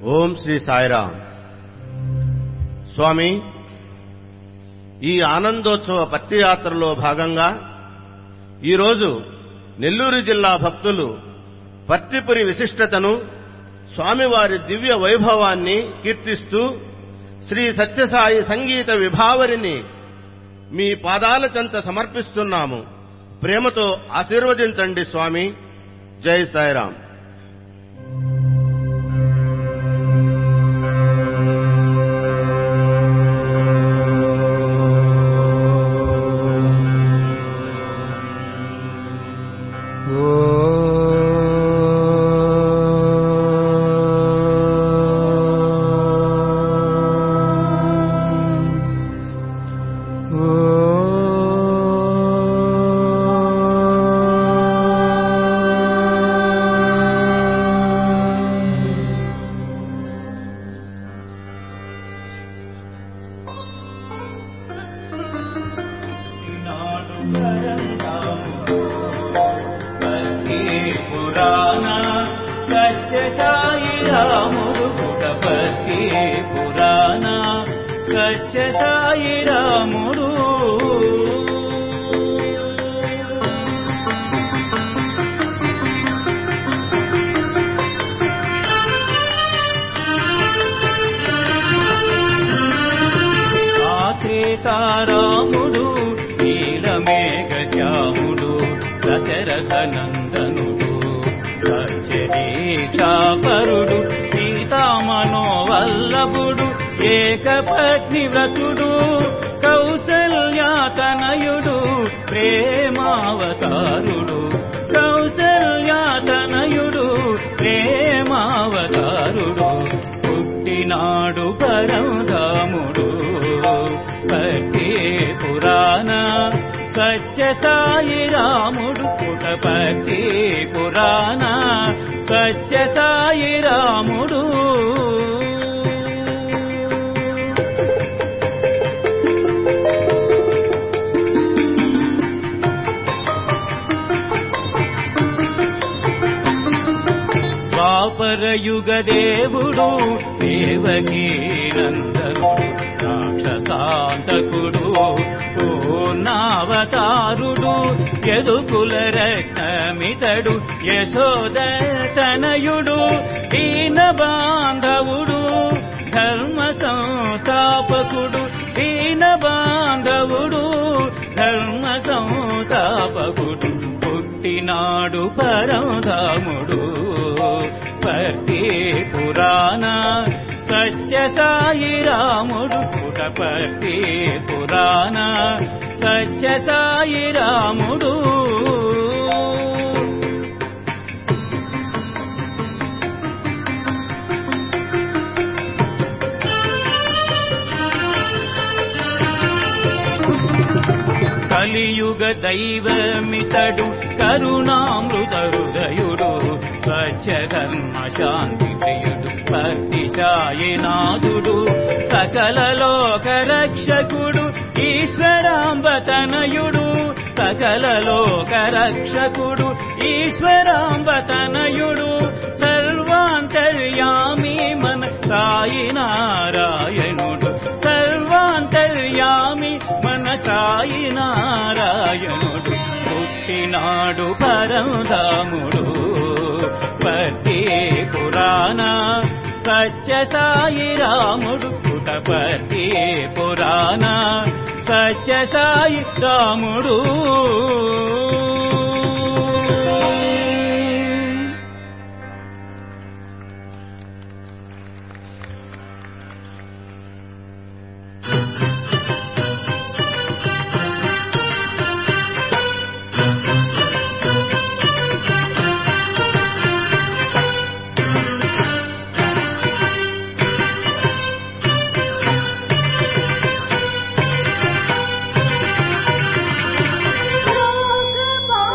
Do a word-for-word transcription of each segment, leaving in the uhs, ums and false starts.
ఓం శ్రీ సాయిరాం. స్వామి, ఈ ఆనందోత్సవ పత్తియాత్రలో భాగంగా ఈరోజు నెల్లూరు జిల్లా భక్తులు పత్తిపురి విశిష్టతను, స్వామివారి దివ్య వైభవాన్ని కీర్తిస్తూ శ్రీ సత్యసాయి సంగీత విభావరిని మీ పాదాల చెంత సమర్పిస్తున్నాము. ప్రేమతో ఆశీర్వదించండి స్వామి. జై సాయిరాం. సీతారాముడు నీలమేఘశ్యాముడు దశరథనందనుడు సత్యదీక్షాపరుడు సీతామనోవల్లభుడు ఏకపత్ని వ్రతుడు కౌసల్యాతనయుడు ప్రేమావతారుడు కౌసల్యాతనయుడు ప్రేమావతారుడు పుట్టినాడు పరమధాముడు పత్తి పురాణ సత్య సాయి రాముడు పుటపత్తి పురాణ సత్య సాయి రాముడు ద్వాపరయుగ దేవుడు దేవకీ నందనుడు రాక్షసాంతకుడు పూర్ణావతారుడు యదుకుల రత్నమితడు యశోదతనయుడు దీన బాంధవుడు ధర్మ సంస్థాపకుడు దీన బాంధవుడు ధర్మ సంస్థాపకుడు పుట్టినాడు పరమధాముడు పత్తి పురాణ సత్య సాయి రాముడు పుటపత్తి పురాణ సత్య సాయి రాముడు కలియుగ దైవమితడు కరుణామృత హృదయుడు స్వచ్ఛధర్మ శాంతి ప్రియుడు పత్తి సాయినాథుడు సకల లోక రక్షకుడు ఈశ్వరాంబతనయుడు సకల లోక రక్షకుడు ఈశ్వరాంబతనయుడు సర్వాంతర్యామి మన సాయి నారాయణుడు సర్వాంతర్యామి మన సాయి నారాయణుడు పుట్టినాడు పరమధాముడు పత్తి పురాణ సత్య సాయి రాముడు పుటపత్తి పురాణ సత్య సాయి రాముడు Bye.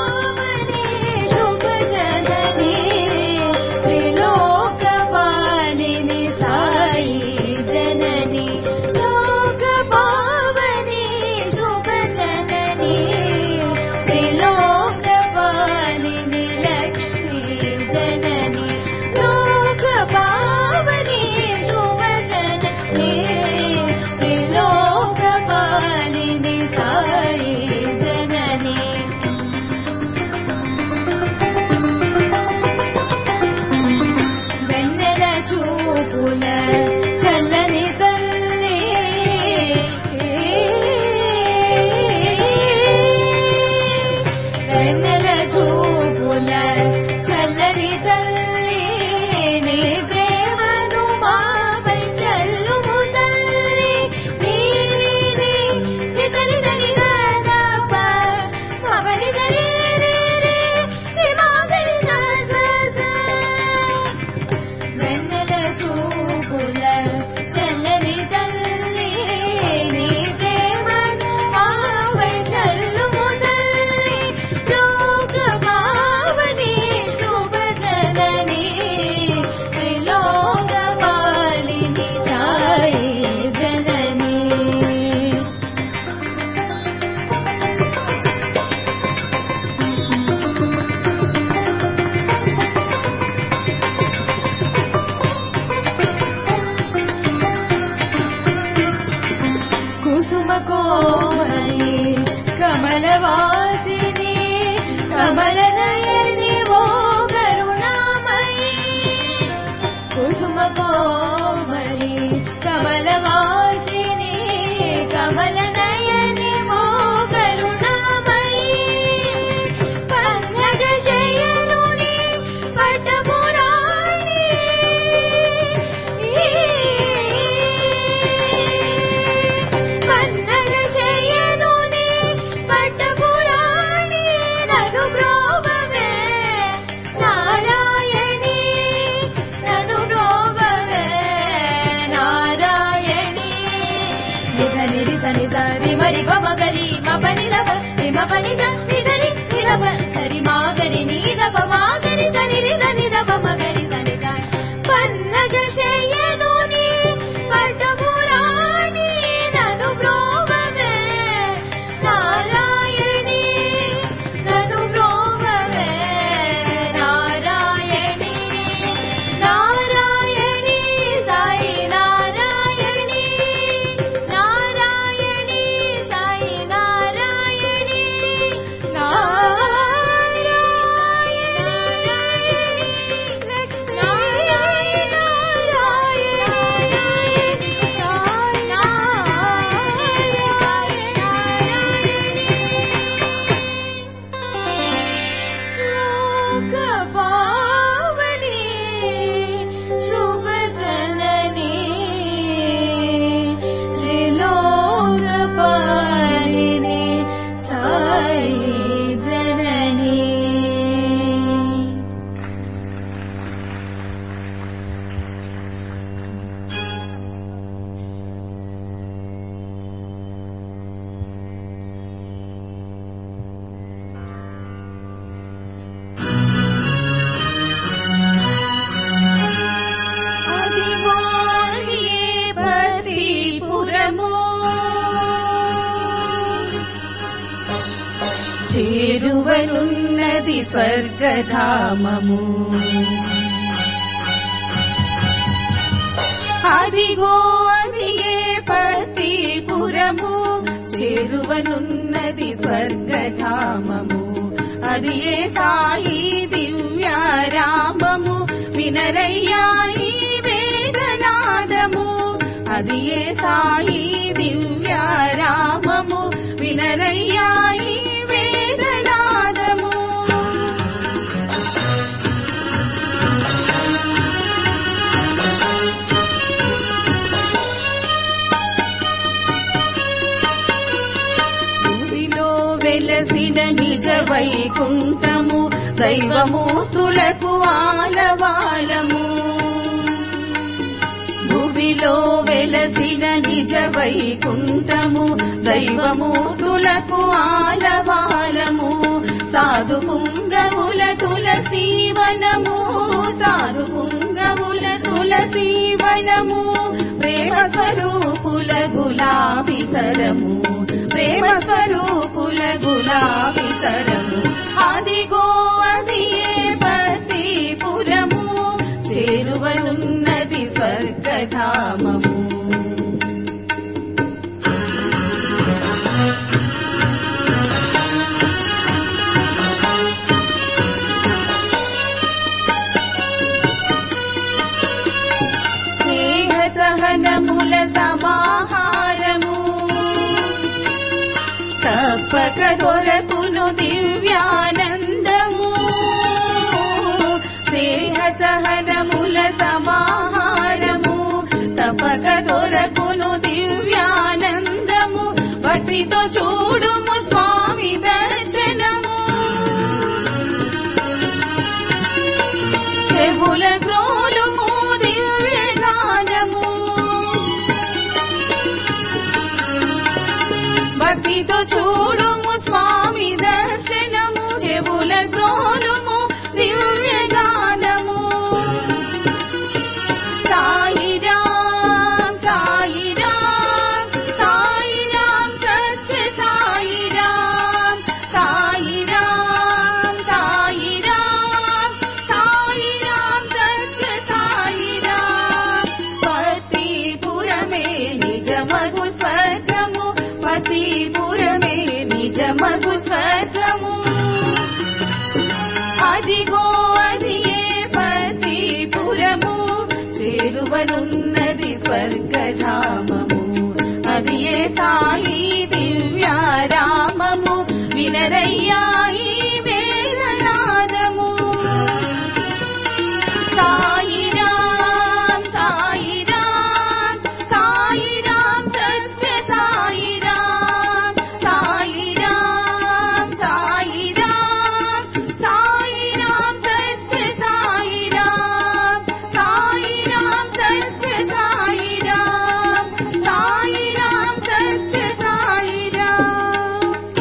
చేరువనున్నది స్వర్గధామము. అదిగో అది ఏ పతిపురము, చేరువనున్నది స్వర్గధామము. అది ఏ సాయి దివ్యారామము, వినరయ్యా ఈ వేదనాదము. అది ఏ సాయి దివ్యారామము, వినరయ్యా ఈ వేదనాదము. భూమిలో వెలసిన నిజ వైకుంఠము, దైవమూర్తులకు ఆలవాలము. భూమిలో వెలసిన నిజ వైకుంఠము, దైవమూర్తులకు ఆలవాలము. సాధు పుంగవుల తులసీవనము, సాధు పుంగవుల తులసీవనము. ప్రేమ స్వరూపుల గులాబీ సరము, ప్రేమ స్వరూపుల గులాబీ సరము. అదిగో అది ఏ పతిపురము, చేరువనున్నది స్వర్గధామము. స్నేహ సహనముల సమాహారము, తప్పక దొరకును దివ్యానందము. స్నేహ సహనముల సమాహారము, తప్పక దొరకును దివ్యానందము. భక్తితో చూడుము స్వామి దర్శనము, చెవుల గ్రోలుము దివ్యగానము. భక్తితో చూడుము స్వామి దర్శనము, చెవుల గ్రోలుము దివ్యగానము. సాయి రామ్ సాయి రామ్ సాయి రామ్ సత్య సాయి రామ్, సాయి రామ్ సాయి రామ్ సాయి రామ్ సత్య సాయి రామ్. పతిపురమే నిజమగు స్వర్గము, పతిపురమే నిజమగు స్వర్గము. అదిగో అది ఏ పతిపురము, చేరువనున్నది స్వర్గధామము. అది ఏ సాయి దివ్యారామము, వినరయ్యా ఈ వేదనాదము. సాయి రామ్ సాయి రామ్ సాయి రామ్ సత్య సాయి రామ్, సాయి రామ్ సాయి రామ్ సాయి రామ్ సత్య సాయి రామ్, సాయి రామ్ సత్య సాయి రామ్, సాయి రామ్ సత్య సాయి రామ్.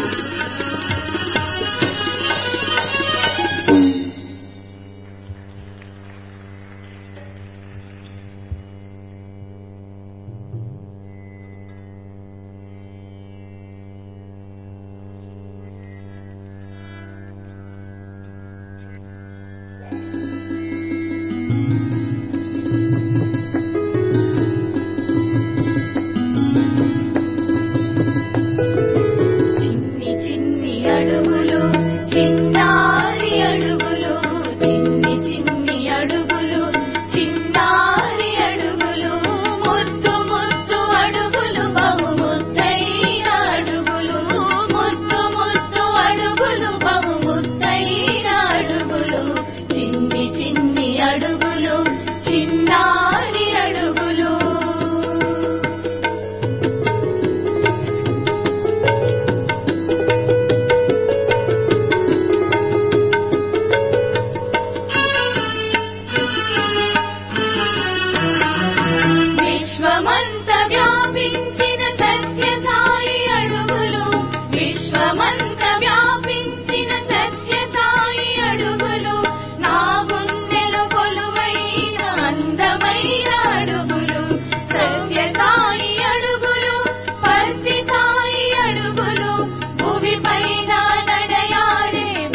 చిన్ని చిన్ని అడుగులు, చిన్నారి అడుగులు, చిన్ని చిన్ని అడుగులు, చిన్నారి అడుగులు. ముద్దు ముద్దు అడుగులు, బహు ముద్దైన అడుగులు. ముద్దు ముద్దు అడుగులు, బహు ముద్దైన అడుగులు. చిన్ని చిన్ని అడుగులు, చిన్నారి అడుగులు. విశ్వమంత వ్యాపించిన సత్య సాయి అడుగులు, విశ్వమంత వ్యాపించిన సత్య సాయి అడుగులు. నా గుండెలో కొలువైన అందమైన అడుగులు, సత్య సాయి అడుగులు, పర్తి సాయి అడుగులు. భూమి పైన నడయాడే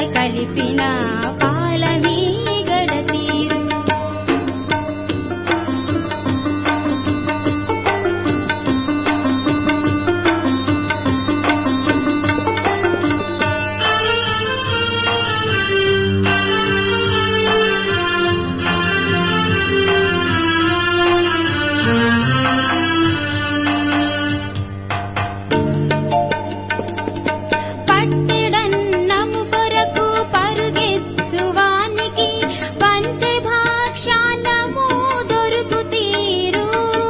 కలిపిన పాలమీగడ తీరు. పట్టెడన్నము కొరకు పరుగెత్తువానికి పంచభాక్షాన్నము దొరుకు తీరు.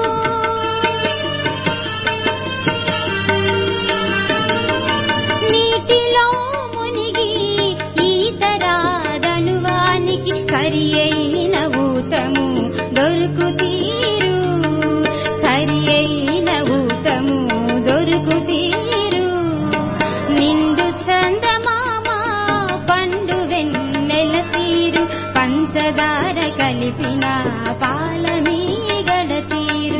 నీటిలో మునిగి ఈతరాదనువానికి సరి అయిన ఊతము దొరుకు తీరు. సరి అయిన ఊతము దొరుకు తీరు. నిండు చందమామ పండు వెన్నెల తీరు. పంచదార కలిపిన పాలమీగడ తీరు.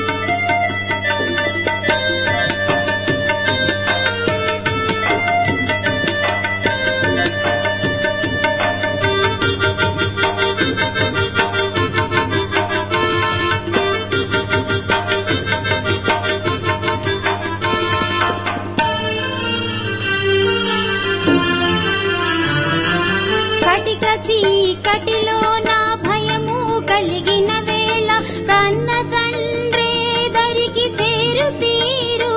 కటిక చీకటిలో నా భయము కలిగిన వేళ కన్న తండ్రే దరికి చేరు తీరు.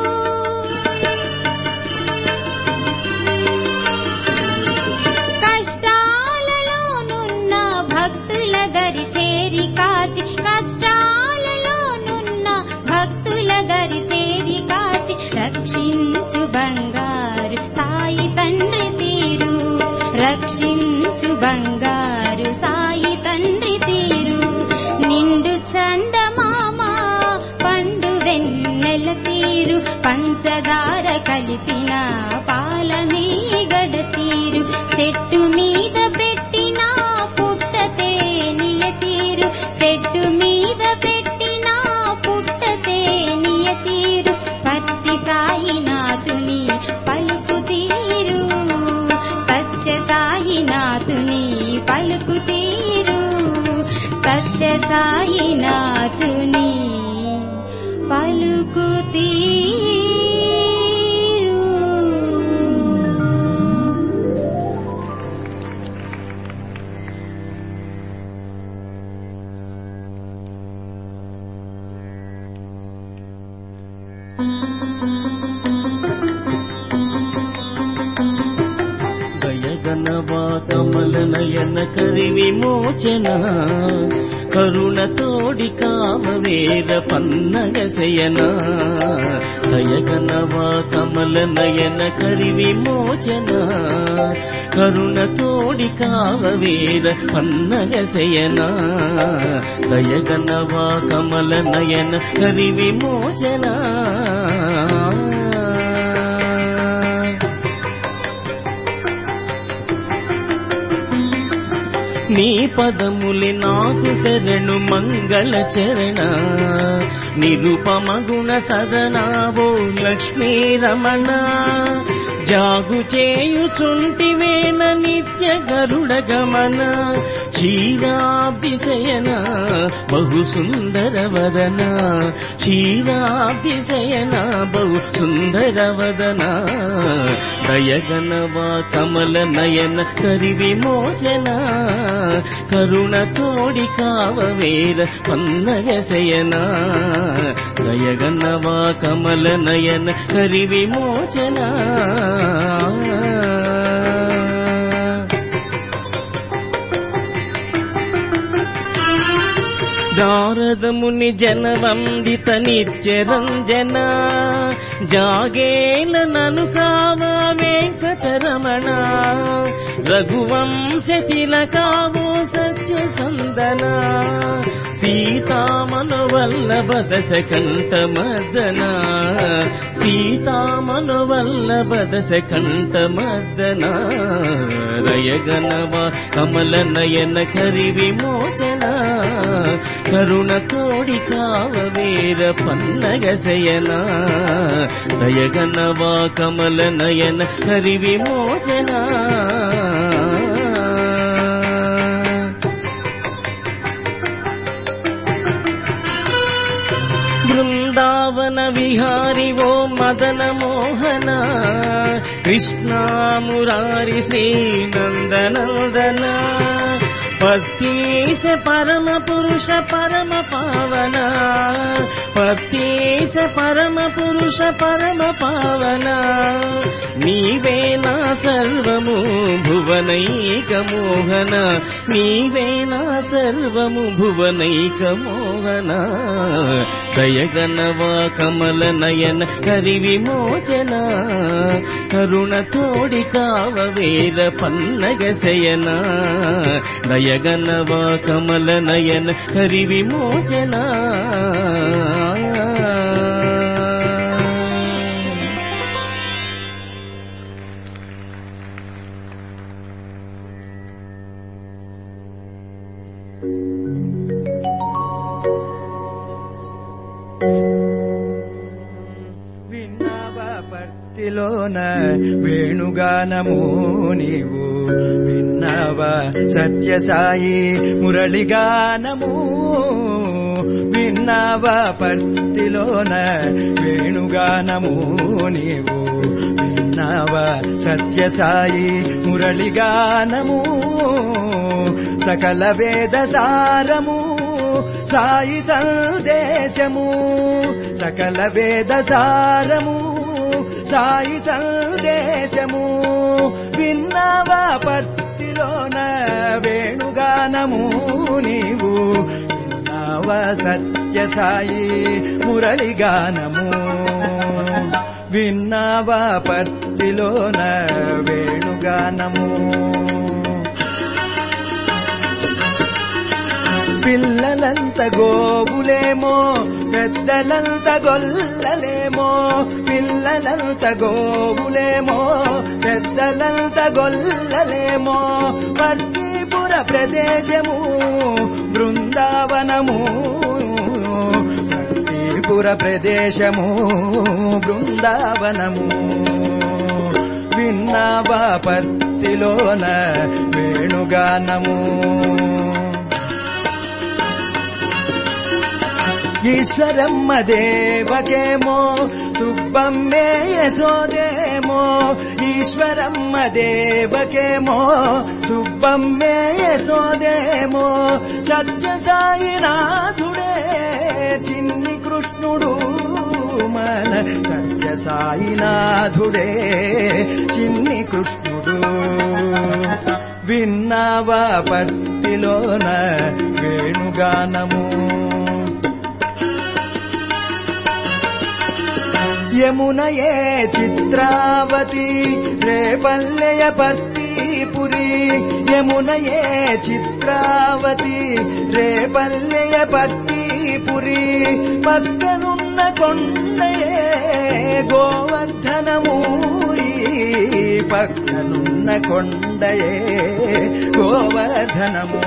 కష్టాలలోనున్న భక్తుల దరి చేరి కాచి. కష్టాలలోనున్న భక్తుల దరి చేరి కాచి రక్షించు బంగారు సాయి తండ్రి తీరు. రక్షించు బంగారు సాయి తండ్రి తీరు. నిండు చందమామ పండు వెన్నెల తీరు. పంచదార కలిపిన పాలమీగడ తీరు. చెట్టు మీద పెట్టిన పుట్ట తేనియ తీరు. చెట్టు మీద పెట్టిన పుట్ట తేనియ తీరు. పత్తి సాయినాథుని పలుకు తీరు. సత్య సాయినాథుని పలుకు తీరు. సత్య సాయినాథుని పలుకు తీరు. దయగనవా కమల నయన కరి విమోచన కరుణ తోడి కామవేద పన్నగ శయన. దయగనవా కమల నయన కరి విమోచన కరుణ తోడి కామవేద పన్నగ శయన. దయగనవా కమల నయన కరి విమోచన. నీ పదములి నాకు శరణు మంగళ చరణ. నిరుపమగుణ సదనావో లక్ష్మీ రమణ. జాగు చేయుచుంటివేన నిత్య గరుడ గమన. క్షీరాబ్దిశయన బహు సుందర వదన. క్షీరాబ్దిశయన బహు సుందర వదన. దయగనవా కమల నయన కరి విమోచన కరుణ తోడి కావవేర పన్నగ శయన. దయగనవా కమల నయన కరి విమోచన. శారదముని జనవందిత నిత్య రంజన. జాగేల నను కావా వెంకటరమణ. రఘువంశ తిలకావో సత్య సందన. సీతామను వల్లభ దశ కంఠ మర్దన. సీతామను వల్లభదశ కంఠమర్దన రయగనవ కమల నయన కరి విమోచన కరుణ తోడి కావ వీర పన్నగ శయన రయగనవ కమల నయన కరి విమోచన బృందావన విహారి ఓ మదన మోహన కృష్ణ మురారి శ్రీనందనందన పత్తీస పరమ పురుష పరమ పావన పత్తీస పరమ పురుష పరమ పావన నీవే నా సర్వము భువనైక మోహన నీవే నా సర్వము భువనైక మోహన దయగనవ కమల నయన కరి విమోచన కరుణ తోడి కావ వీర పన్నగ శయన దయగనవ కమల నయన కరి విమోచన భక్తిలోన వేణుగానము నీవు విన్నావా సత్యసాయి మురళిగానము విన్నావా పర్తిలోన వేణుగానము నీవు విన్నావా సత్యసాయి మురళిగానము సకల వేద సారము సాయి సందేశము సకల వేద సారము సాయి సందేశము విన్నావా పర్తిలోన వేణుగానము నీవు విన్నావా సత్య సాయి మురళిగానము విన్నావా పర్తిలోన వేణుగానము పిల్లలంత గోవులేమో పెద్దలంత గొల్లలేమో పిల్లలంత గోవులేమో పెద్దలంత గొల్లలేమో పర్తిపుర ప్రదేశము బృందావనము పర్తిపుర ప్రదేశము బృందావనము విన్నావా పర్తిలోన వేణుగానము ఈశ్వరమ్మ దేవకేమో సుబ్బమ్మే యశోదేమో ఈశ్వరమ్మ దేవకేమో సుబ్బమ్మే యశోదేమో సత్యసాయినాథుడే చిన్ని కృష్ణుడు మన సత్యసాయినాథుడే చిన్ని కృష్ణుడు విన్నావా పర్తిలోన వేణుగానము యమునయే చిత్రావతి రేపల్లెయ పర్తిపురి యమునయే చిత్రావతి రేపల్లెయ పర్తిపురి పక్కనున్న కొండయే గోవర్ధనమూరి పక్కనున్న కొండయే గోవర్ధనము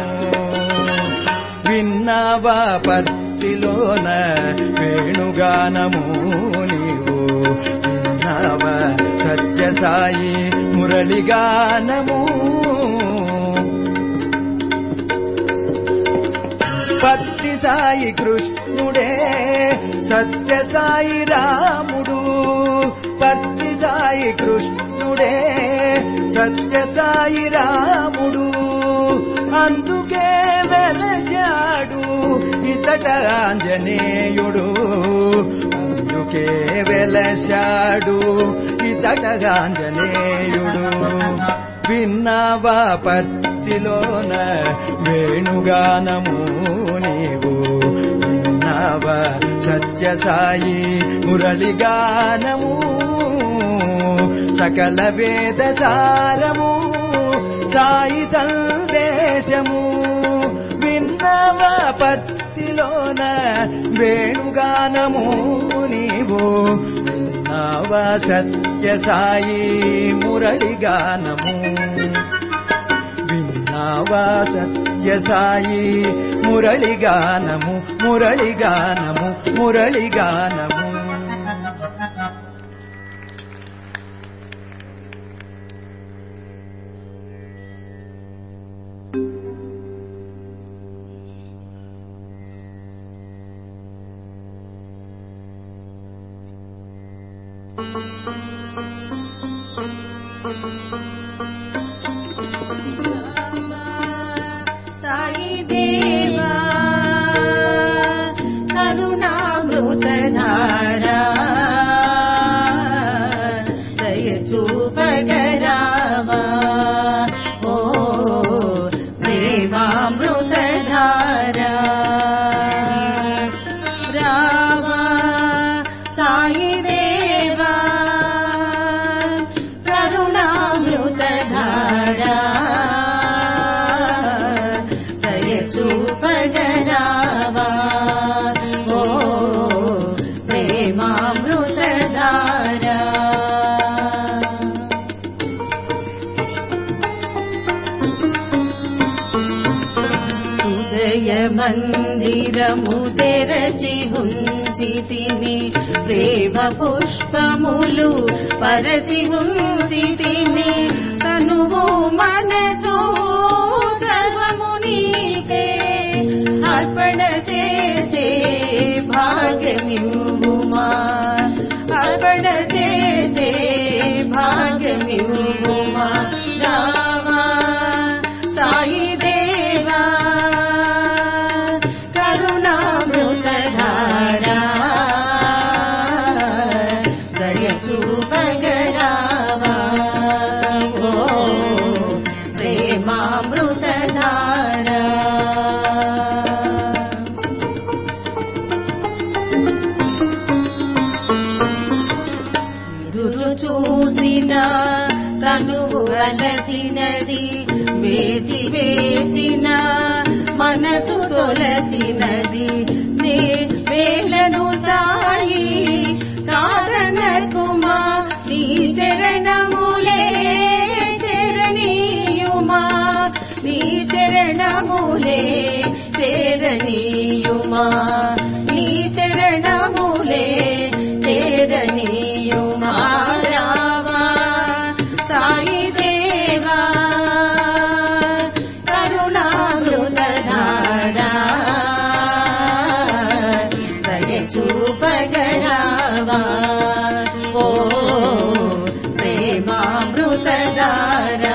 విన్నావా పర్తిలోన వేణుగానము విన్నావా సత్యసాయి మురళిగానము పత్తి సాయి కృష్ణుడే సత్యసాయి రాముడు పత్తి సాయి కృష్ణుడే సత్యసాయి రాముడు అందుకే వెలశాడు ఇతట ఆంజనేయుడు అందుకే వెలశాడు ఇతట ఆంజనేయుడు విన్నావా పర్తిలోన వేణుగానము నీవు విన్నావా సత్యసాయి మురళిగానము సకల వేద సారము సాయి సందేశము విన్నావా పర్తిలోన వేణుగానము నీవు విన్నావా సత్య సాయి మురళిగానము విన్నావా సత్య సాయి మురళిగానము మురళిగానము మురళిగానము సాయి దేవా కరుణామృతధారా దయ చూపగరావా ఓ ప్రేమామృతధారా రావా సాయి దేవా కరుణామృతధారా దయ చూపగరావా ఓ ప్రేమామృతధారా హృదయ మందిరము తెరచి ఉంచితిని ప్రేమ పుష్పములు పరచి ఉంచితిని తనువు మనసు సర్వము నీకే అర్పణ చేసే భాగ్యమివ్వుమా అర్పణ చేసే భాగ్యమివ్వుమా రావా సాయి దేవా కరుణామృతధారా దయ చూపగరావా ఓ ప్రేమామృతధారా ఎదురు చూసిన తనువు అలసినది వేచి వేచిన మనసు సొలసినది నే వేలను సాయి కాదనకుమా నీ చరణములే చరణీయుమా నీ చరణములే చేరనీయుమా నీ చరణములే చేరనీయుమా రావా సాయి దేవా కరుణామృతధారా దయ చూపగరావా ఓ ప్రేమామృతధారా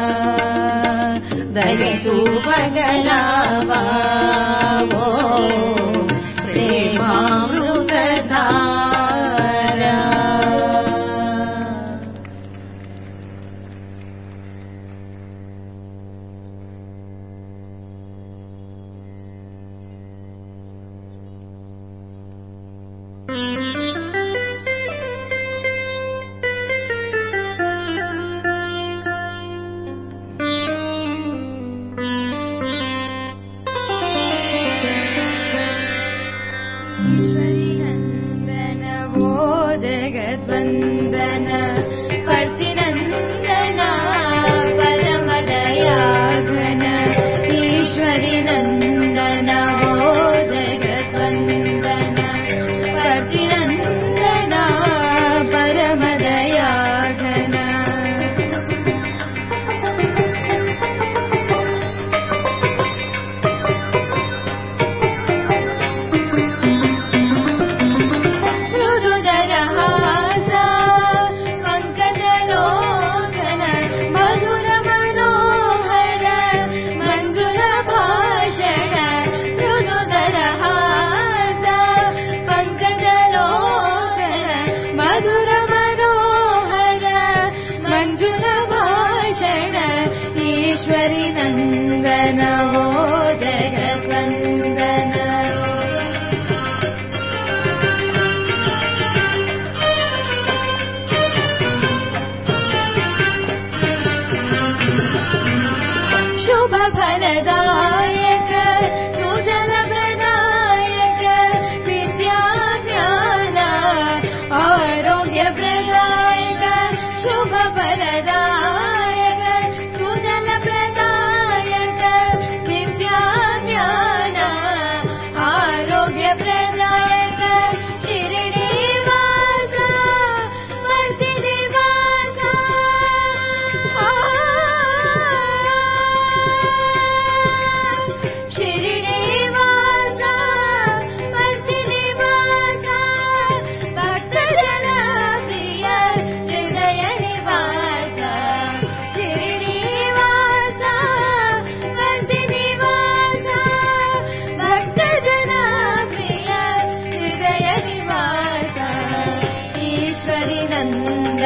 దయ చూపగరావా ఓ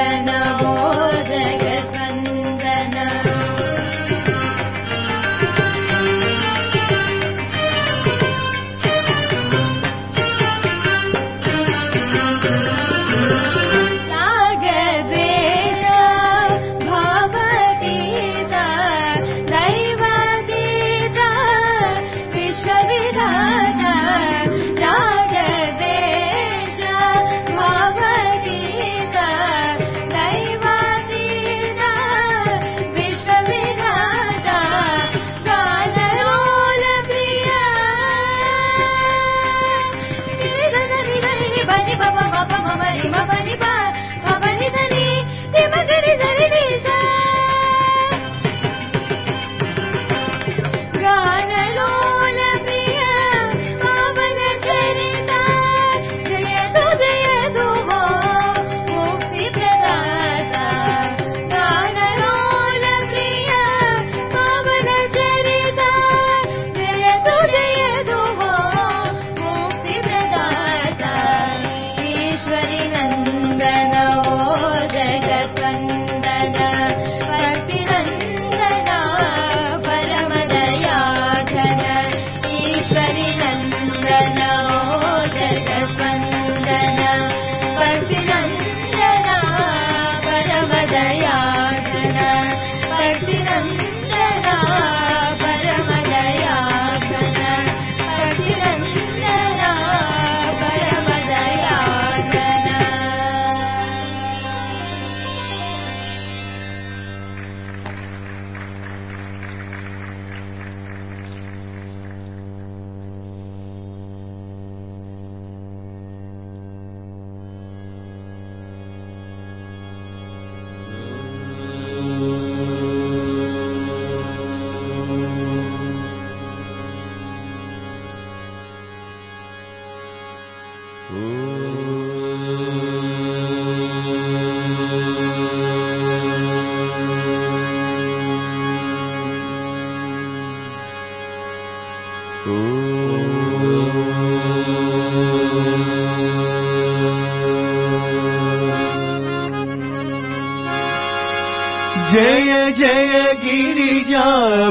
जय जय गिरिजा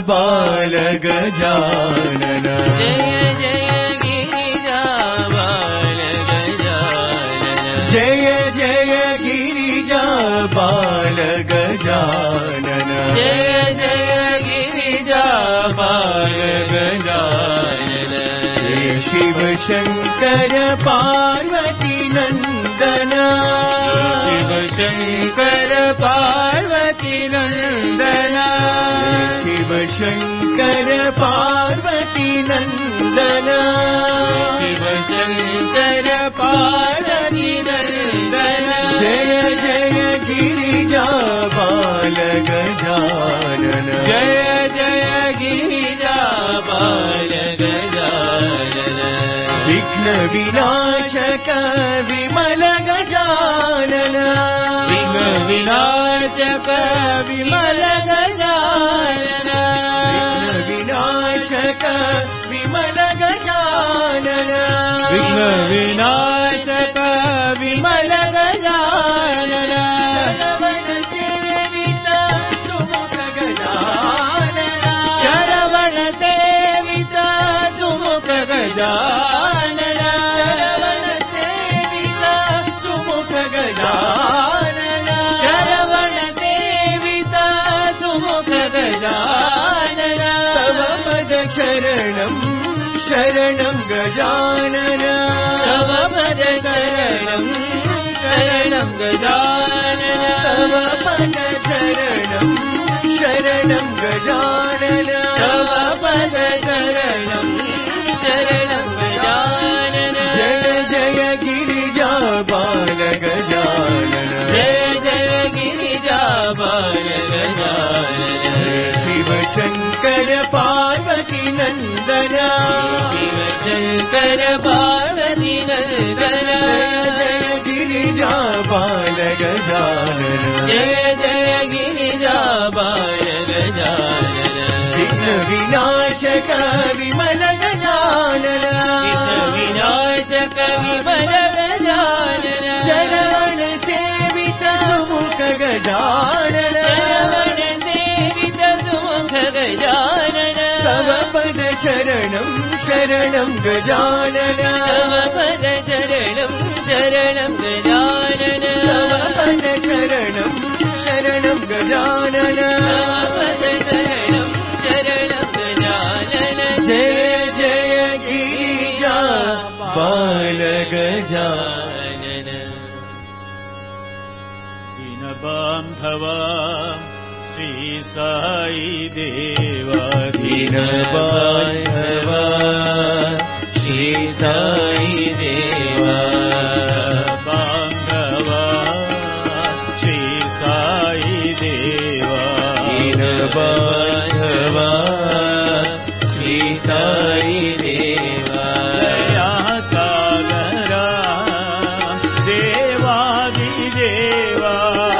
बाल गजानन जय जय गिरिजा बाल गजानन जय जय गिरिजा बाल गजानन जय जय गिरिजा बाल गजानन शिव शंकर पार्वती नंदन शिव शंकर पार्वती नंदन शिव शंकर पार्वती नंदन शिव शंकर पार्वती नंदन जय जय गिरिजा बाल गजानन जय जय गिरिजा बाल गजानन विघ्न विनाशक विमल गजानन विघ्न विनाशक विमल गजानन विघ्न विनाशक विमल गजानन विघ्न विनाशक विमल गजानन शरवण सेवित सुमुख गजानन शरवण सेवित सुमुख गजानन शरवण सेवित सुमुख गजानन तव पद शरणं शरणं गजानन तव पद शरणं शरणं गजानन तव पद शरणं शरणं गजानन तव पद शरणं शरणं गजानन जय जय गिरिजा बाल गजानन जय जय गिरिजा बाल गजानन शिव शंकर पार्वती नंदन शिव शंकर पार्वती नंदन जय गिरिजा बाल गजानन जय जय गिरिजा बाल गजानन विघ्न विनाशक विमल गजानन विघ्न विनाशक विमल गजानन शरण सेवित सुमुख शरणं गजानन तव पद चरणं शरणं गजानन तव पद शरणं शरणं गजानन तव पद चरणं शरणं गजानन जय जय गिरिजा बाल गजानन दीनबान्धवा श्री साई देवा दीनबान्धवा श्री साई देवा बान्धवा श्री साई देवा दीनबान्धवा श्री साई देवा दया सागरा देवादिदेवा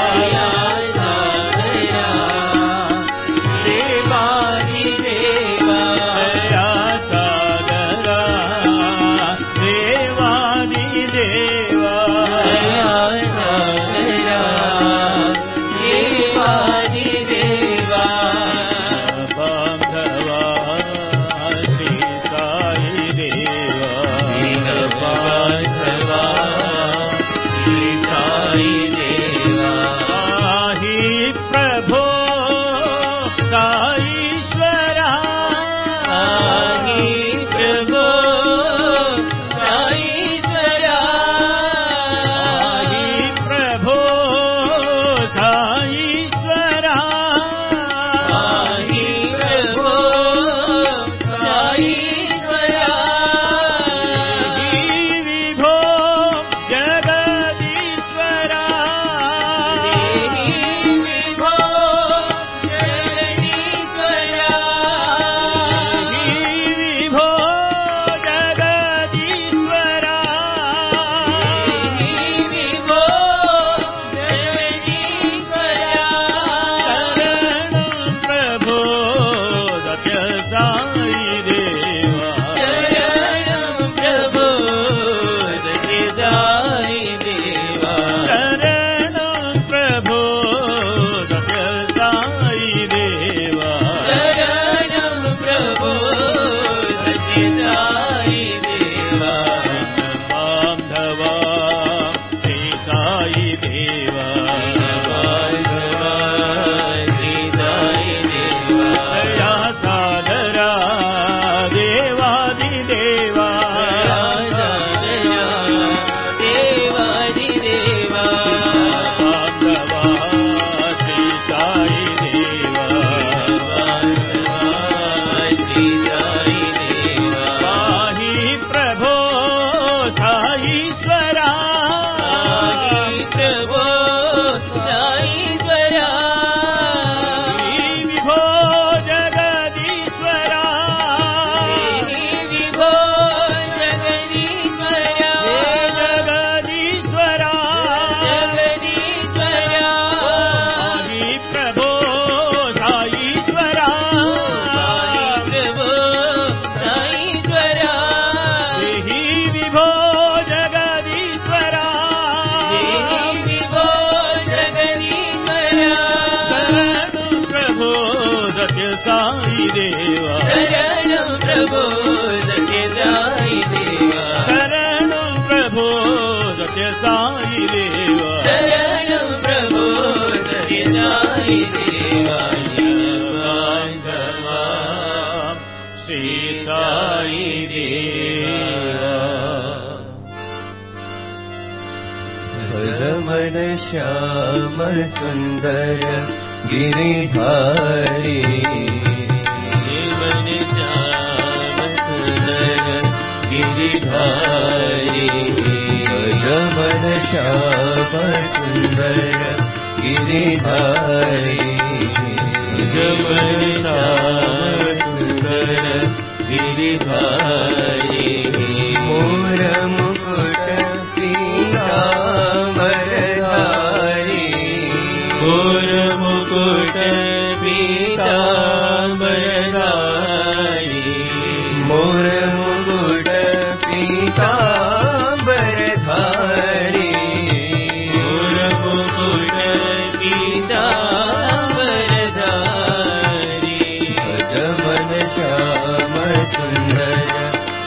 भजमन श्याम सुंदर गिरिधारी मन श्याम सुंदर गिरिधारी भजमन श्याम सुंदर गिरिधारी भजमन श्याम सुंदर गिरिधारी मोर मुकुट पीतांबरधारी मोर मुकुट पीतांबरधारी मोर मुकुट पीतांबरधारी मोर मुकुट पीतांबरधारी भजमन श्याम सुंदर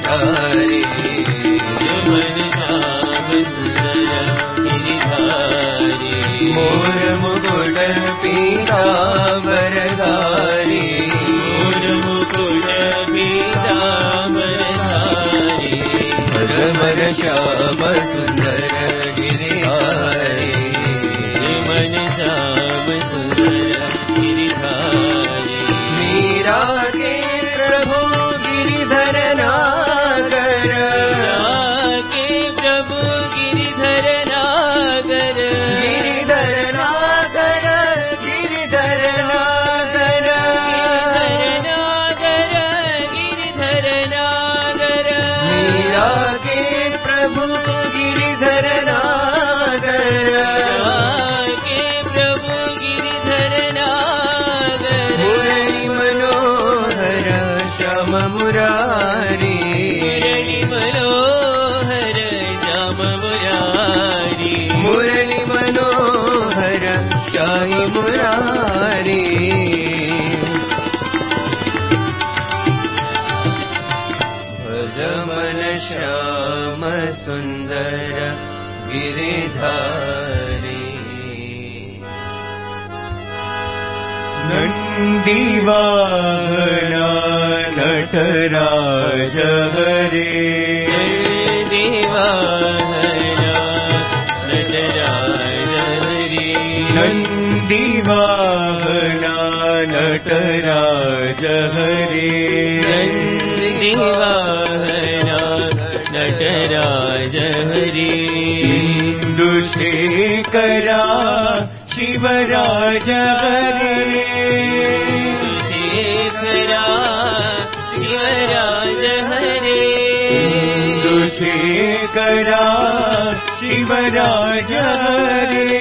गिरिधारी मन श्याम सुंदर गिरिधारी मोर मुकुट पीतांबरधारी मोर मुकुट पीतांबरधारी मन श्याम सुंदर गिरिधारी मन श्याम सुंदर गिरिधारी मीरा के प्रभु गिरिधर नागर के प्रभु गिरिधर नागर गिरिधर नागर गिरिधर नागर नागर गिरिधर नागर मीरा के प्रभु गिरिधर नागर के प्रभु गिरिधर नागर मुरली मनोहर श्याम मुरारी मुरली मनोहर श्याम मुरारी मुरली मनोहर श्याम मुरारी भज मन श्याम सुंदर गिरिधारी नंदीवाहना नटराज हरे देवाहरा नटराज हरि नंदीवाहना नटराज हरे देवाहरा नटराज हरि इंदुशेखरा शिवराज हरे शेखरा शिवराज हरे इंदुशेखरा शिवराज हरे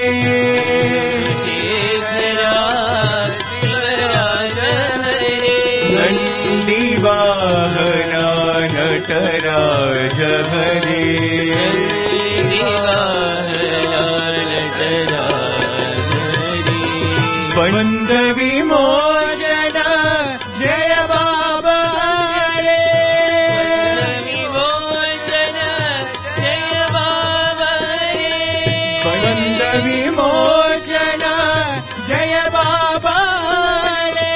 शेखरा शिवराज हरे नंदीवाहना नटराज हरे बंद विमोचन जय बाबा हरे विमोचन जय बाबा हरे बंद विमोचन जय बाबा हरे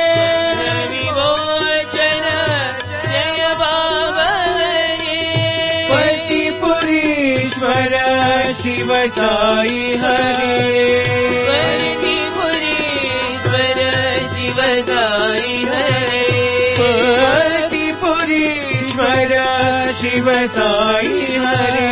विमोचन जय बाबा हरे पतिपुरीश्वर शिव साई हरे शिवदाई हरे पतिपुरीश्वर शिव साई हरे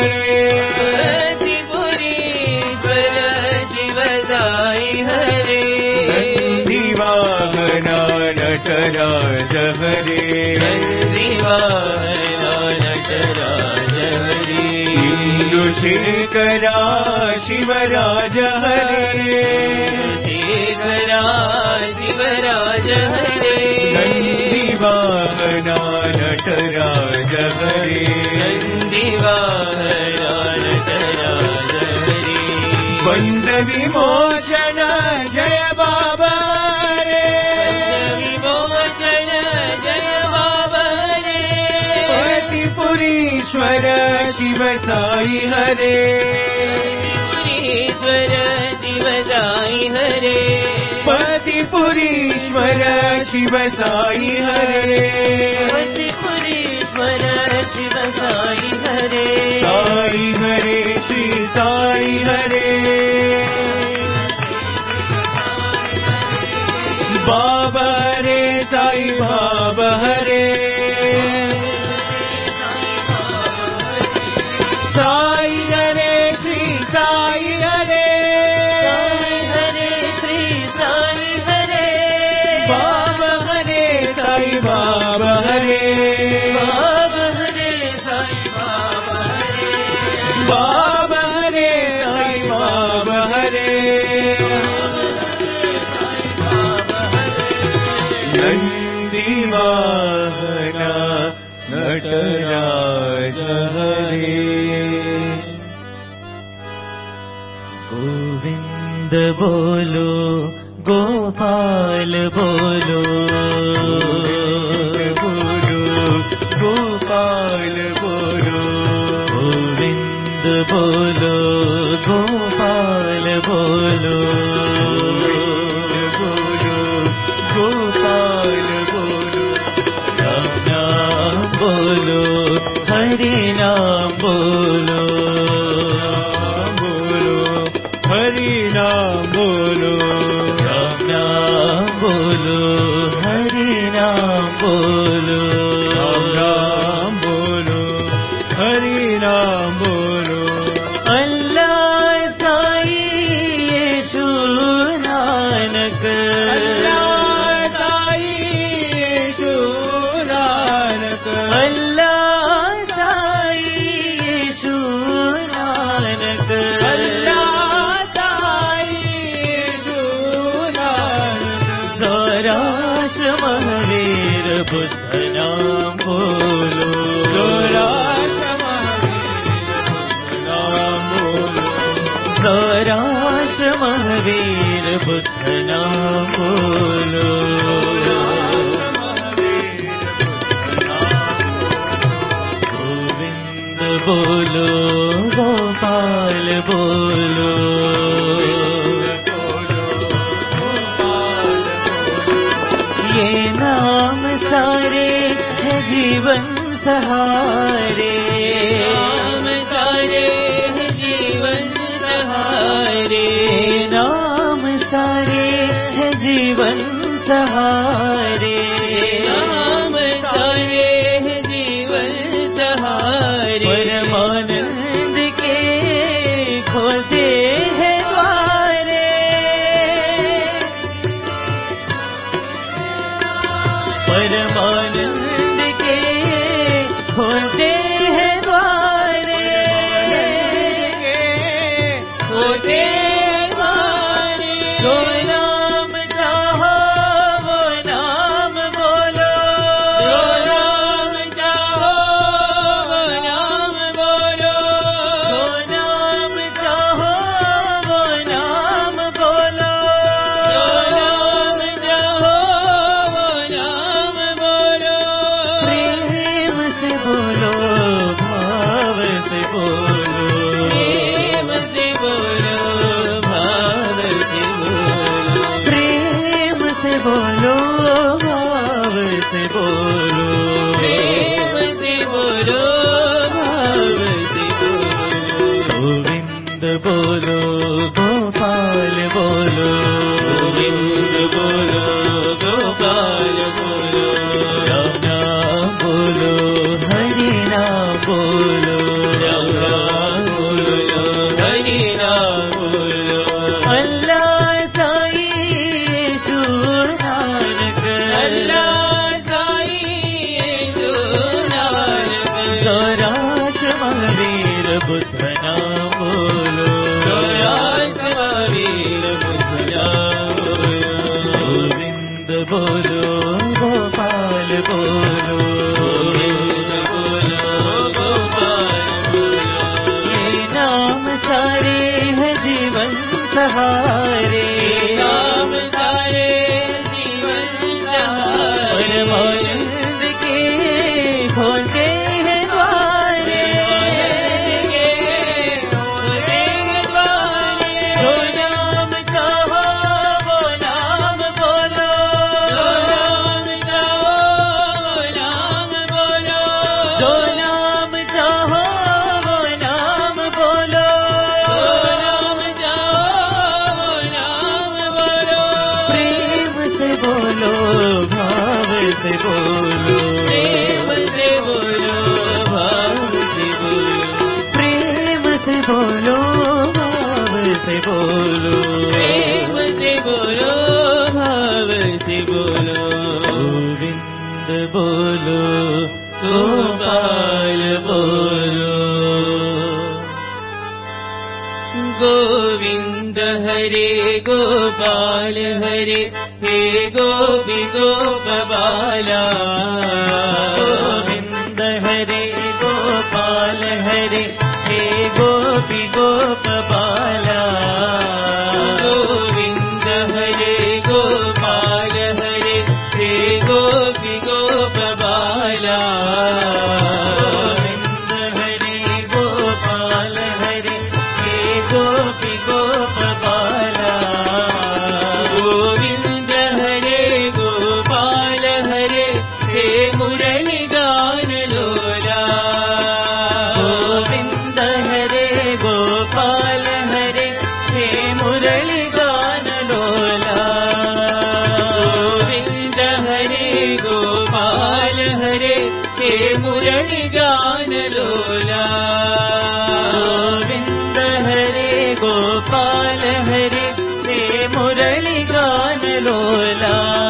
पतिपुरीश्वर शिवदाई हरे नंदीवाहना नटराज हरे नंदीवाहना नटराज हरे इंदुशेखरा शिवराज हरे शेखरा शिवराज हरे नंदीवाहना नटराज हरे नंदीवाहना नटराज हरे बंद विमोचन जय बाबा हरे विमोचन जय बाबा हरे पतिपुरीश्वर शिव साई हरे ईश्वर शिवदाई हरे पतिपुरीश्वर शिव साई हरे पतिपुरीश्वर शिवदाई हरे साई हरे श्री साई हरे बाबा हरे साई बाबा हरे साई हरे श्री साई हरे हरे श्री साई हरे बाबा हरे साई बाबा हरे बाबा हरे साई बाबा हरे बाबा हरे साई बाबा हरे नंदीवाहना नटराज हरे गोविंद बोलो गोपाल बोलो बोलो गोपाल हरि नाम बोलो, बोलो हरि नाम बोलो, राम नाम बोलो, हरि नाम बोलो, राम नाम बोलो, हरि नाम बोलो। अल्लाह साई यीशु नानक, अल्लाह साई यीशु नानक, अल्लाह साई यीशु नानक, अल्लाह साई यीशु नानक। सौराष्ट्र महावीर बुद्ध नाम बोलो, सौराष्ट्र सौराष्ट्र महावीर बुद्ध नाम बोलो, गोविंद बोलो, गोपाल बोलो, ये नाम सारे है जीवन सहारे, नाम सारे है जीवन सहारे, नाम सारे है जीवन सहारे, नाम सारे है जीवन सहारे। परमानंद के खोजे है द्वारे, परमानंद के खोजे है द्वारे, खोजे जो नाम चाहो वो नाम बोलो, जो नाम चाहो वो नाम बोलो, जो नाम चाहो वो नाम बोलो, जो नाम चाहो वो नाम बोलो। प्रेम से बोलो, भाव से बोलो, प्रेम से बोलो, भाव से बोलो, प्रेम से बोलो, भाव से बोलो, प्रेम से बोलो, भाव से बोलो। गोविंद बोलो, गोपाल बोलो, गोविंद बोलो, गोपाल बोलो, राम नाम बोलो, हरि नाम बोलो, राम नाम बोलो, हरि नाम बोलो। अल्लाह साई यीशु नानक, अल्लाह साई यीशु नानक। सौराष्ट्र महावीर बुद्ध नाम बोलो, सौराष्ट्र महावीर बुद्ध नाम बोलो, गोविंद बोलो, गोपाल बोलो, गोविंद बोलो, गोपाल बोलो। ये नाम सारे है जीवन सहारे, नाम सारे जीवन सहारे। परमानंद के खोजे हैं द्वारे, खोजे हैं द्वारे। जो नाम चाहो वो नाम बोलो, जो नाम चाहो वो नाम बोलो, जो नाम चाहो वो नाम बोलो, जो नाम चाहो वो नाम बोलो। प्रेम से बोलो, भाव से बोलो, प्रेम से बोलो, भाव से बोलो, प्रेम से बोलो, भाव से बोलो, प्रेम से बोलो, भाव से बोलो। गोविंद बोलो, गोपाल बोलो, गोविंद हरे गोपाल हरे, हे गोपी गोपबाला। गोविंद हरे गोपाल हरे, हे गोपी गोपबाला। गोविंद हरे गोपाल हरे, हे गोपी गोपबाला। गोविंद हरे गोपाल हरे, हे गोपी गोपबाला। गोविंद हरे गोपाल हरे, हे मुरली गान लोला गोविंद हरे गोपाल हरे हे मुरली गान लोला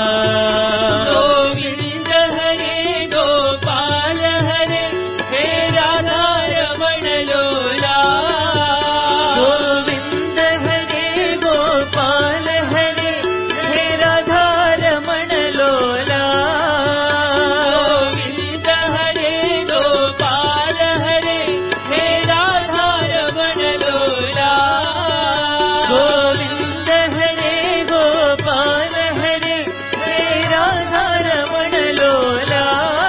गोविंद हरे गोपाल हरे हे राधा रमण लोला गोविंद हरे गोपाल हरे हे राधा रमण लोला गोविंद हरे गोपाल हरे हे राधा रमण लोला गोविंद हरे गोपाल हरे हे राधा रमण लोला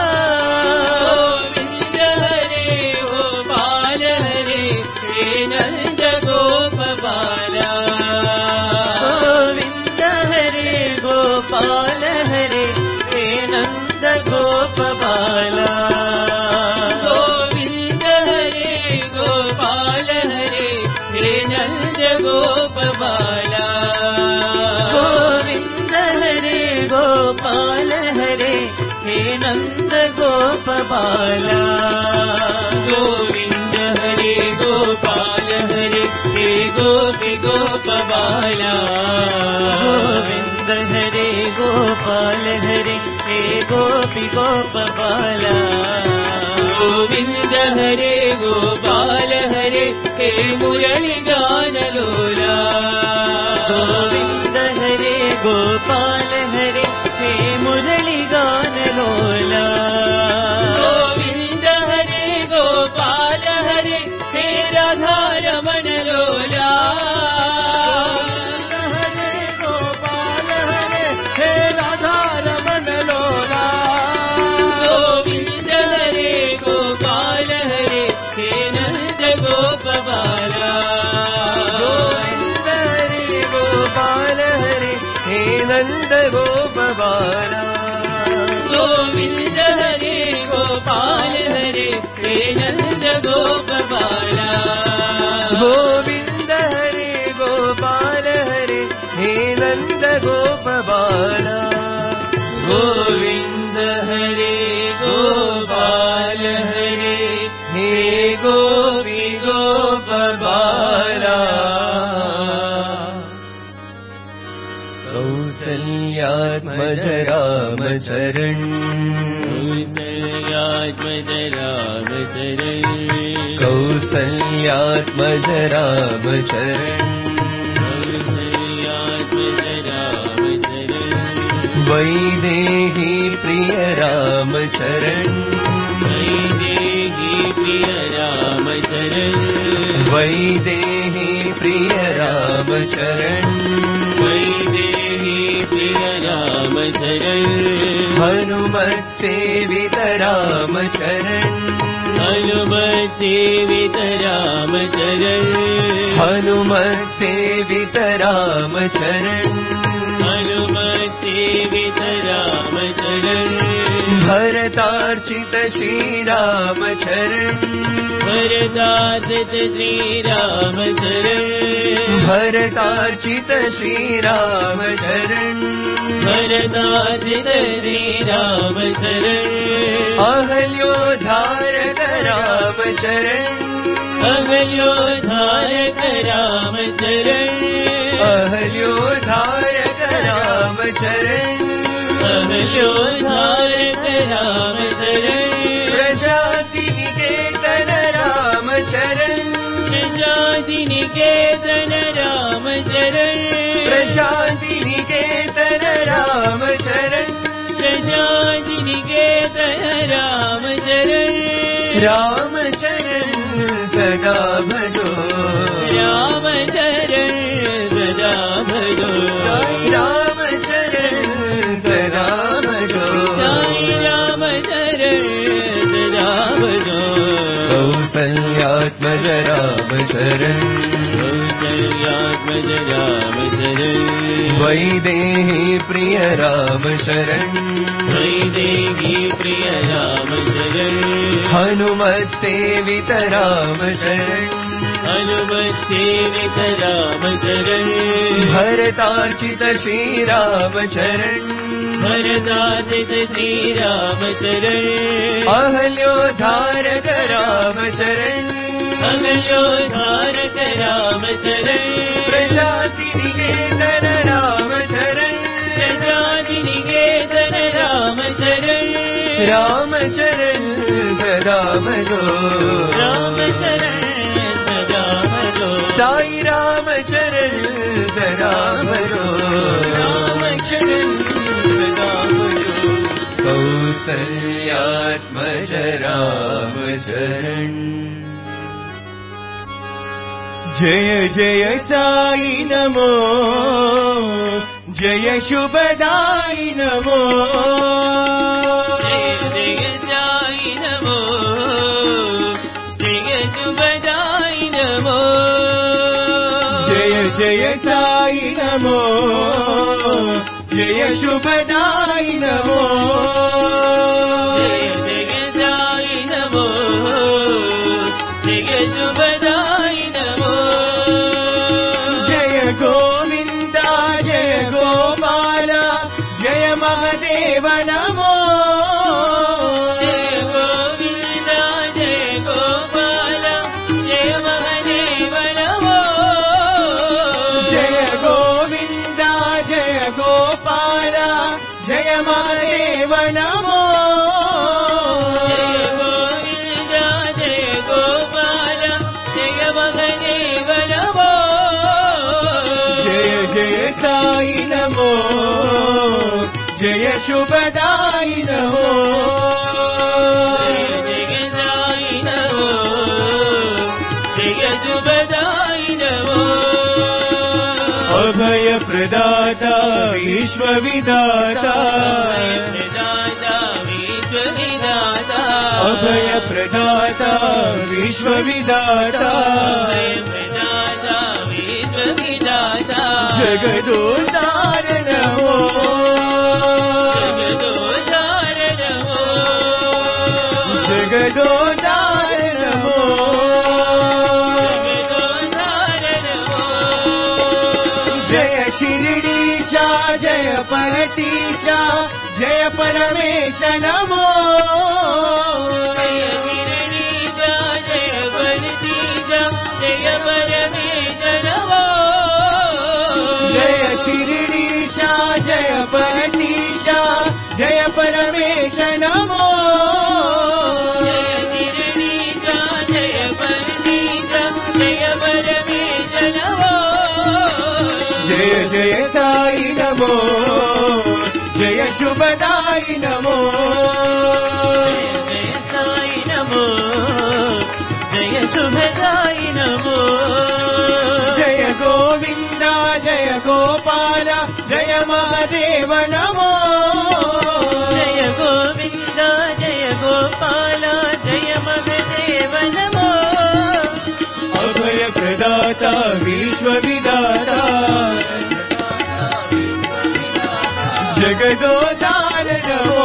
गोविंद हरे गोपाल हरे हे नंद गोप बाला गोविंद हरे गोपाल हरे हे नंद गोप बाला गोविंद हरे गोपाल हरे हे नंद गोप बाला गोविंद हरे गोपाल हरे हे नंद गोप बाला गोविंद हरे गोपाल हरे हे गोपी गोप बाला गोविंद हरे गोपाल हरे हे गोपी गोप बाला गोविंद हरे गोपाल हरे हे मुरली गान लोला गोविंद हरे गोपाल हरे हे मुरली गान लोला गोविंद हरे गोपाल हरे हे राधा रमण लोला हरे गोपाल हरे हे राधा रमण लोला गोविंद हरे गोपाल हरे हे नंद गोप बाला गोविंद हरे गोपाल हरे हे नंद गोप बाला गोविंद हरे गोपाल हरे हे नंद गोप बाला गोविंद हरे गोपाल हरे हे नंद गोप बाला गोविंद हरे गोपाल हरे हे गोपी गोप बाला कौसल्यात्मज राम चरण कौसल्यात्मज राम चरण कौसल्यात्मज राम चरण कौसल्यात्मज राम चरण वैदेही प्रिय राम चरण वैदेही प्रिय राम चरण वैदेही प्रिय राम चरण वैदेही प्रिय राम चरण हनुमत सेवित राम चरण हनुमत सेवित राम चरण हनुमत सेवित राम चरण हनुमत सेवित राम चरण भरतार्चित श्री राम चरण भरतार्चित श्री राम चरण भरतार्चित श्री राम चरण भरतार्चित श्री राम चरण अहल्योद्धारक राम चरण अहल्योद्धारक राम चरण अहल्योद्धारक राम चरण अहल्योद्धारक राम चरण प्रजाति निकेतन राम चरण प्रजाति निकेतन राम चरण प्रजाति निकेतन राम चरण प्रजाति निकेतन राम चरण राम चरण सदा भजो राम चरण सदा भजो राम चरण सदा भजो राम चरण सदा भजो कौसल्यात्मज राम चरण कौसल्यात्मज राम चरण वैदेही प्रिय राम शरण वैदेही प्रिय राम शरण हनुमत सेवित राम शरण हनुमत सेवित राम शरण भरतार्चित श्री राम शरण भरदादित श्री राम चरण अहल्योद्धारक राम चरण अहल्योद्धारक राम चरण प्रजाति निकेतन राम चरण प्रजाति निकेतन राम चरण राम चरण सदा मनो राम चरण सदा मनो साई राम चरण सदा मनो राम चरण सदा मनो कौसल्यात्मज राम चरण जय जय साई नमो जय शुभदाई नमो जय जय साई नमो जय शुभदाई नमो जय जय साई नमो जय शुभदाई नमो जय जय साई नमो जय शुभदाई नमो जय गोविंदा जय गोपाल जय महादेव नमो जय गोविंदा जय गोपाल जय महादेव नमो जय गोविंदा जय गोपाल जय महादेव नमो जय गोविंदा जय गोपाल जय महादेव नमो जय जय साई नमो जय शुभदाई नमो जय जय साई नमो जय शुभदाई नमो अभय प्रदाता विश्व विदाता प्रदाता विश्वविदाता अभय प्रदाता विश्व विदाता प्रदाता विश्वविदाता जगदोद्धार नमो जगदोद्धार नमो जगदोद्धार नमो जगदोद्धार नमो जय शिरडीशा जय परतीशा जय परमेश नमो जय गिरणीशा जय परतीशा जय परमेश नमो जय शिरडीशा जय परतीशा जय परमेश नमो जय गिरणीशा जय परतीशा जय परमेश नमो जय जय साई नमो जय शुभदाई नमो जय साई नमो जय शुभदाई नमो जय गोविंदा जय गोपाल जय महादेव नमो जय गोविंदा जय गोपाल जय महादेव नमो अभय प्रदाता विश्व विदाता जगदोद्धार नमो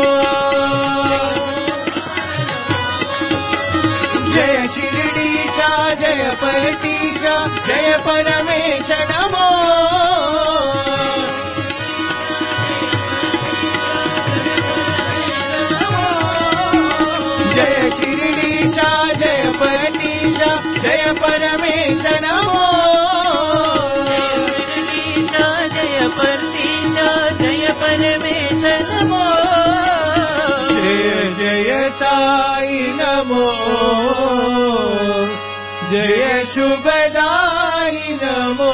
जय शिरडीशा जय परतीशा जय परमेश नमो जय शिरडीशा जय परतीशा जय परमेश नमो जय परतीशा जय परमेश नमो जय जय साई नमो जय शुभदाई नमो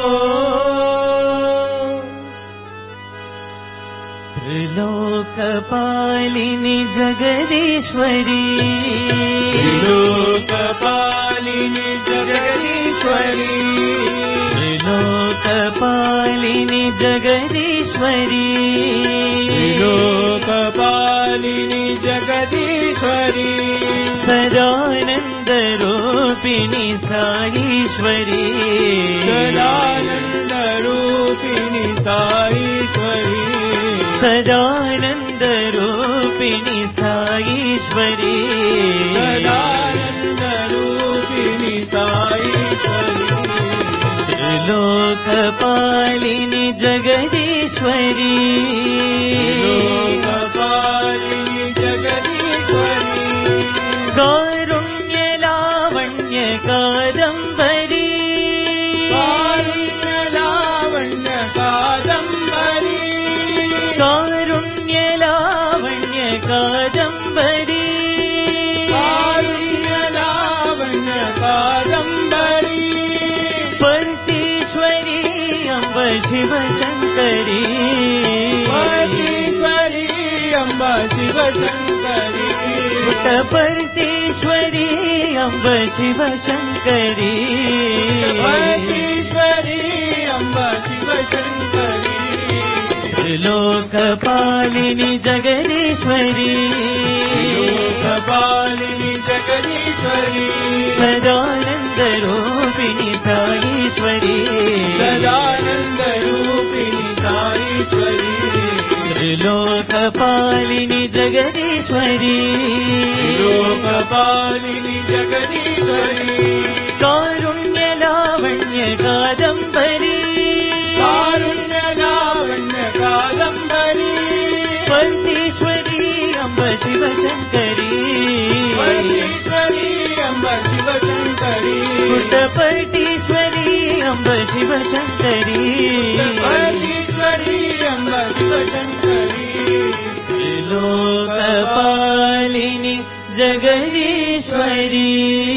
त्रिलोकपालिनी जगदीश्वरी त्रिलोकपालिनी जगदीश्वरी त्रिलोकपालिनी जगदीश्वरी त्रिलोकपालिनी जगदीश्वरी सदानंद रूपिणी साईश्वरी सदानंद रूपिणी साईश्वरी सदानंद रूपिणी साईश्वरी सदानंद रूपिणी साईश्वरी त्रिलोकपालिनी जगदीश्वरी जगदीश्वरी लोकपालिनी जगदीश्वरी कारुण्य लावण्य कादम्बरी कारुण्य लावण्य कादम्बरी कारुण्य लावण्य कादम्बरी कारुण्य लावण्य कादम्बरी पर्तीश्वरी अम्ब शिवशङ्करी पर्तीश्वरी अम्ब शिवशङ्करी पुट्टपर्तीश्वरी अम्ब शिवशङ्करी पर्तीश्वरी अम्ब शिवशङ्करी लोकपालिनी जगदीश्वरी लोकपालिनी जगदीश्वरी सदानन्दरूपिणि साईश्वरी सदानन्दरूपिणि साईश्वरी लोकपालिनी जगदीश्वरी लोकपालिनी जगदीश्वरी कारुण्य लावण्य कादम्बरी कारुण्य लावण्य कादम्बरी पर्तीश्वरी अम्ब शिवशङ्करी पर्तीश्वरी अम्ब शिवशङ्करी पुट्टपर्तीश्वरी अम्ब शिवशङ्करी पर्तीश्वरी अम्ब शिवशङ्करी लोकपालिनी जगदीश्वरी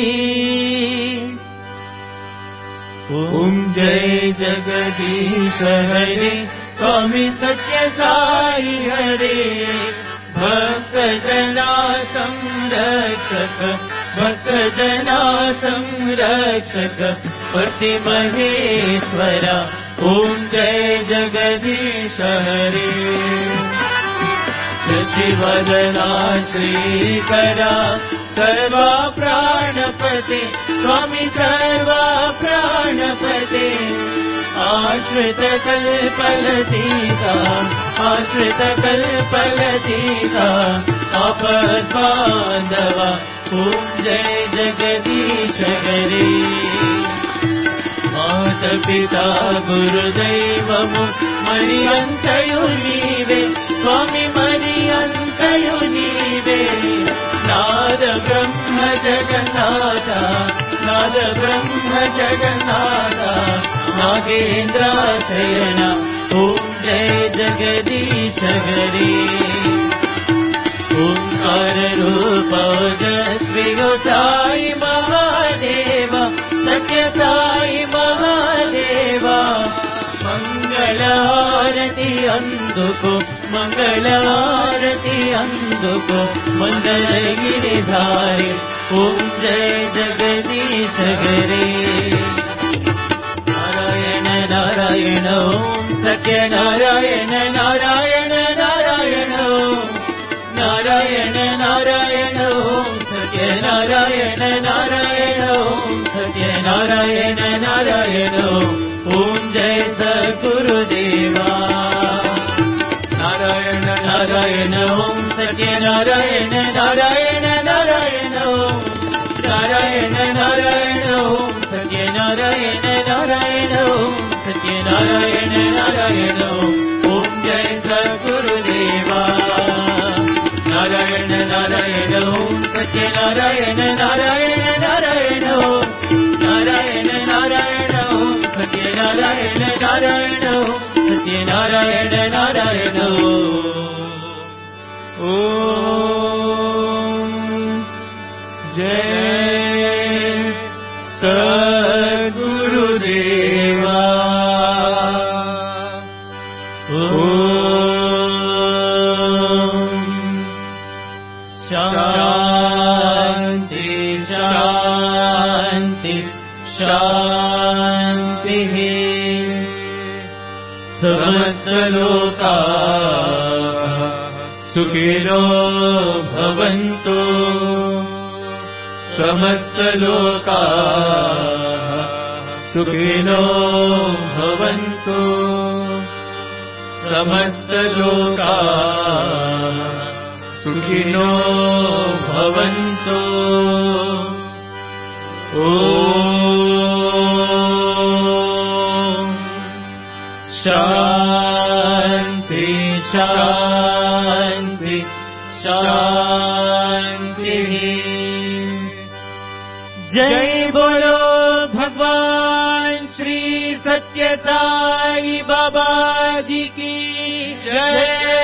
ओम जय जगदीश हरे स्वामी सत्य साई हरे भक्त जना संरक्षक भक्त जना संरक्षक पति महेश्वरा ओम जय जगदीश हरे शिवदना श्रीकरा सर्वा प्राणपते स्वामी सर्वा प्राणपते आश्रित कल्पलतीका आश्रित कल्पलतीका आपद्बान्धवा ॐ जय जगदीश हरे मात पिता गुरुदैवमु मरियन्तयु नीवे स्वामी मरियन्तयु नीवे नाद ब्रह्म जगन्नाथ नाद ब्रह्म जगन्नाथ नागेन्द्राशयन ॐ जय जगदीश हरे ओंकार रूप ओजस्वी साई महादेव सत्य साई महादेव मंगलारती अंदुको मंगलारती अंदुको मंगलगिरिधारी ओम जय जगदीश हरे नारायण नारायण ओम सत्य नारायण नारायण नारायण ओम नारायण नारायण ओम सत्य नारायण नारायण ओम सत्य नारायण नारायण ओम जय सद्गुरुदेवा नारायण नारायण ओम सत्य नारायण नारायण नारायण ओम नारायण नारायण ओम सत्य नारायण नारायण ओम सत्य नारायण नारायण ओम जय सद्गुरुदेवा नारायण नारायण ओम सत्य नारायण नारायण नारायण ओम नारायण नारायण ओम सत्य नारायण नारायण ओम सत्य नारायण नारायण ओम जय सद्गुरुदेवा शांति शांति शांति समस्त लोका सुखिनो भवन्तु समस्त लोका सुखिनो भवन्तु समस्त लोका सुखिनो भवन्तु ॐ शान्ति शान्ति शान्तिः। जय बोलो भगवान श्री सत्य साई बाबा जी की जय।